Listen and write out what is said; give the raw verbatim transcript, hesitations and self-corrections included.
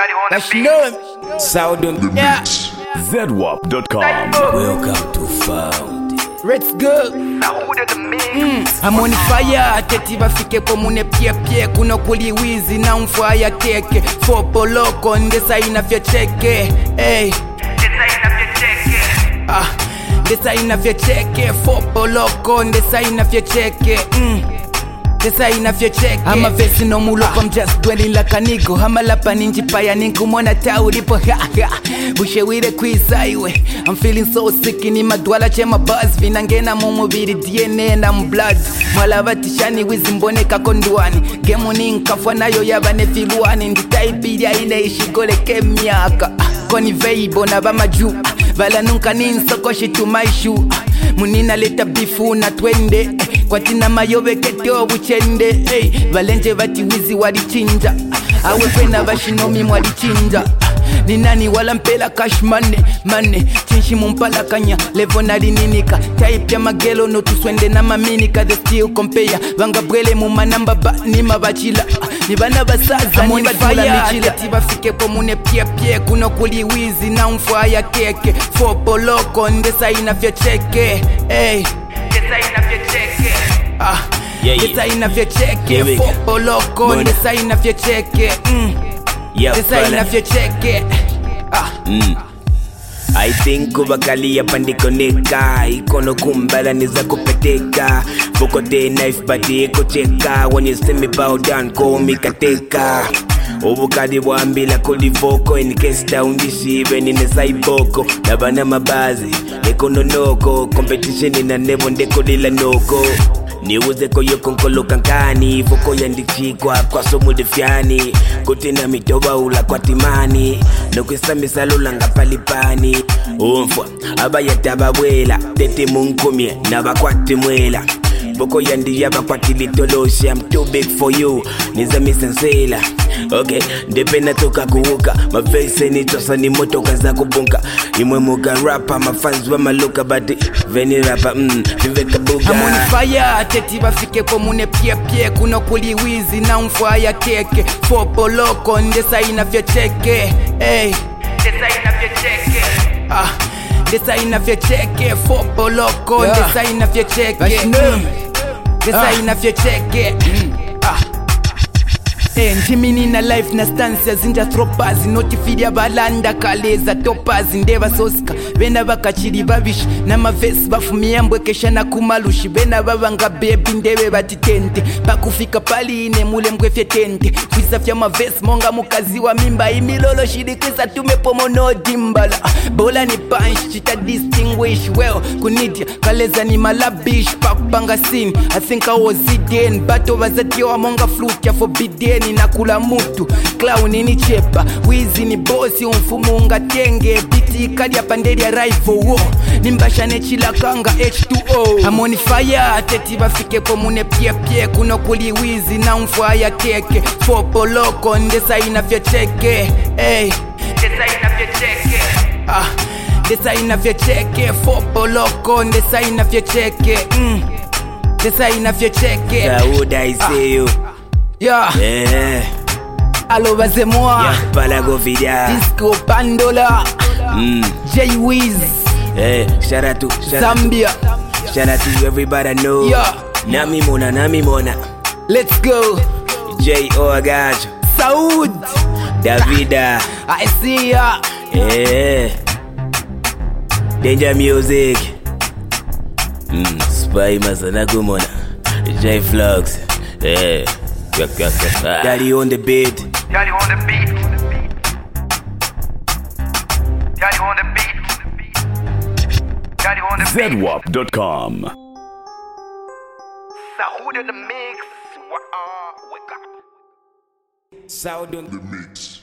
That's known. Sound on the Yeah. mix. Z W A P dot com. Welcome to Found. Let's go. Mm. I'm on fire, teti bafike po mune pie pie. Kuno kuli wizi na umfaya keke. Fopo loko ndesa inafya cheke. Hey. Ndesa inafya cheke. Ah. Ndesa inafya cheke. Fopo loko ndesa inafya cheke. Mm. Ndesa inafya cheke. I'm a vesi no mulo I'm just dwelling like a nigga. I'm a lapa ninji paya ninku mona ta ulipo. Ha ha. Bushe wire kwisaiwe. I'm feeling so sick in my dwala chema buzz. Vinangena mumubiri D N A na mblood. Malavatishani wizimbone kakondwani. Gemu ninkafwa nayo yabane filuani. Nditaipidia inaishi gole kemiaka. Koni veibo na bamaju. Vala nunca ninsoko shitu maishu. Munina leta bifu na twende. Kwa tina mayobe keteo buchende. Hey, valenje vati wizi walichinja. Awe pena vashinomi mwalichinja. Ni nani wala mpela cash money money chinshi mumpala kanya levo nalininika type ya magelo no tuswende na maminika the still compare vanga bwele mu manamba ba ni mabachila ni bana basaza ni badula michila tibafike po mune pie pie kuno kuli wizi na umfaya keke fopo loko ndesa inafya cheke hey ndesa inafya cheke ah Yeah, yeah. ndesa inafya cheke fopo loko ndesa inafya cheke mm. Yeah, Ndesa inafya cheke. Ah. Mm. I think kubakali ya pandiko neka. Ikono kumbala niza kupeteka. Foko de knife bati eko cheka. When you see me bow down call me kateka. Obukadi wambila kulivoko. In case down dishive nine saiboko. Nabana mabazi eko nonoko. Competition ina nebo ndeko lila noko. Niuze koyo konkolo kankani. Foko yandichikwa kwa somu defiani. Kutina mitoba ula kwa timani. Nokwisa misalo langa palipani. Umfwa abayata babwela. Tete munkumye nabakwati mwela. Boko yandi yabakwati litoloshi. I'm too big for you. Niza misensela. Okay, ndepe natoka kuhuka. Mafese ni tosa ni motoka za kubunka. Imwe muga rapper, mafans wa maluka. Badi veni rapper, mm, viveka buga. I'm on fire, teti bafike po mune pie pie. Kuno kuli wizi na umfaya keke. Fopo loko ndesa inafya cheke. Hey, ndesa inafya cheke. Ah, ndesa inafya cheke. Fopo loko ndesa inafya cheke. Mm. Ndesa inafya cheke. Mm. Ah. Eh, njimini na life na stances zinja tropazi notifidia balanda kaleza topazi ndeva soska bena bakachiri babish na mavesi bafumia mbwekesha na kumalushi bena babanga baby ndebe batitente pakufika pali ine mule mbwefye tente kwisafya mavesi monga mukazi wa mimba imilolo shidi kwisa tumepomo no dimbala bola ni punch chita distinguish well kunidia kaleza ni malabish pakupanga scene I think I was it but over that yo amonga fluke ya forbidden nakula mutu clown ni chepa wizi ni bosi umfumo ungatenge biti kali ya pandeli ya rival wo nimbasha nechila kanga H two O I'm on fire teti bafike po mune pie pie kuno kuli wizi na umfaya keke fopo loko ndesa inafya cheke hey ndesa inafya cheke ah ndesa inafya cheke fopo loko ndesa inafya cheke mm ndesa inafya cheke How would I say you? Yeah, Yeah, allo basez-moi. yeah, palago vida. Disco Pandola, Mm. J-Wiz, Hey, shout out to, shout out to, Zambia. shout out to everybody I know. Yeah. Nami mona, nami mona. Let's go. J O Agajo, Saud, Davida. I see ya. Yeah. Danger music. Mm. Spy Masanaku mona. J Vlogs. Yeah. Daddy on the beat. Daddy on the beat. Daddy on the beat. Daddy on the Z beat. W A P dot com. Sahoud in the mix. Wa- uh, Wake up. Sound on The mix.